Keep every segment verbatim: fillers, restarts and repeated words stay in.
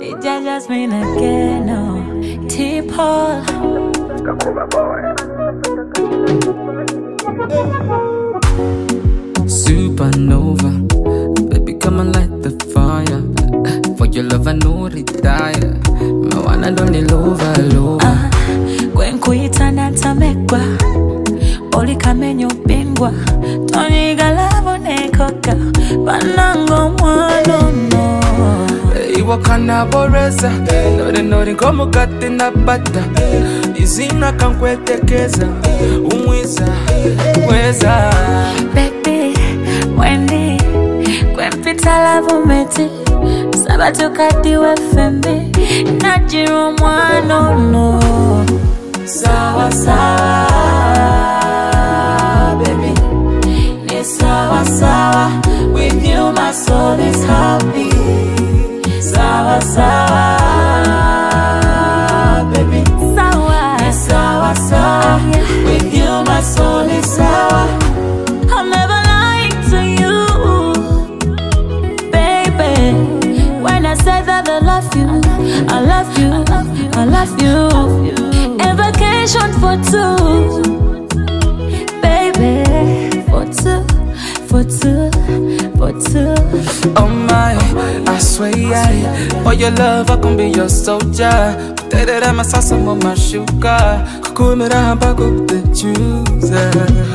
It just mean again, no. T-Paul. Supernova, baby, come and light the fire. For your love, I know retire. My one and only lover, lover. Uh, Gwen kuita na tamekwa, oli kamenyo bingwa. Tony galavo nekoka, banango mwano no. Iwa kana boreza, nore nore komo kati na bata. Izina kankwetekeza, umwiza, weza. Baby, Wendy, Gwen pita lavo meti. Sabato kati we fembe, najiru mwano no. Sawa sawa, baby. Ni sawa sawa, with you my soul is happy. Sawa sawa, baby. Sawa, ni sawa sawa, with you my soul is sour. I'm never lying to you, baby. When I say that I love you, I love you, I love you. A vacation for two, baby. For two, for two, for two. Oh my, I swear, I, for your love I can be your soldier. Tere ma sasa mo mashuka, kukumira hamba kute choose.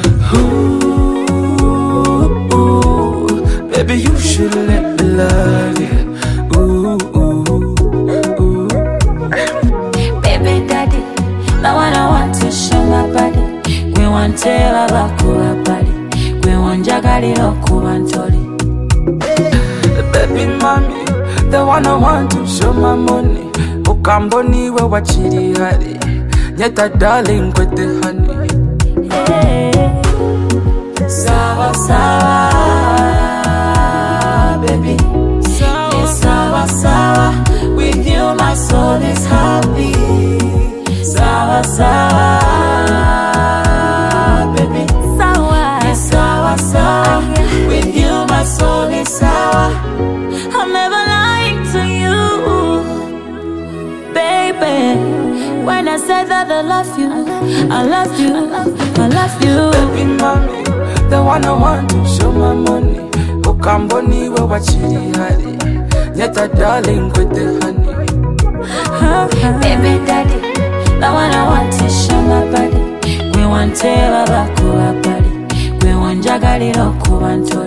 Ooh, baby you should let me love you. Ooh, ooh, ooh. Baby daddy, now I want to show my body. We want to have a cool body. We want jagali no kubantoli. Baby mommy, the one I want to show my money. Ukamboni we wachiri hari, nyeta darling kwete honey. Hey, sawa sawa, baby. Sawa, yeah, sawa sawa, with you my soul is happy. Sawa sawa, baby. Sawa, yeah, sawa sawa, with you my soul is sour. I'm never lying to you, baby. When I say that I love you, I love you, I love you. Baby mommy, the one I want to show my money. Ukamboni we wachiri hari, nyeta darling kwete honey. Baby daddy, the one I want to show my body. We want to have a cool body. We want jagali no kubanto.